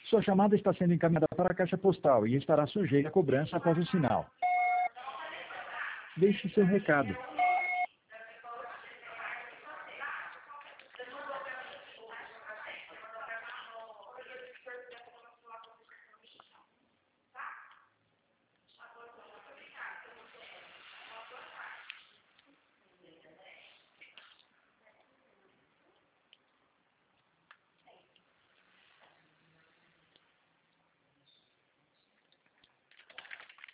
Sua chamada está sendo encaminhada para a caixa postal e estará sujeita a cobrança após o sinal. Deixe seu recado.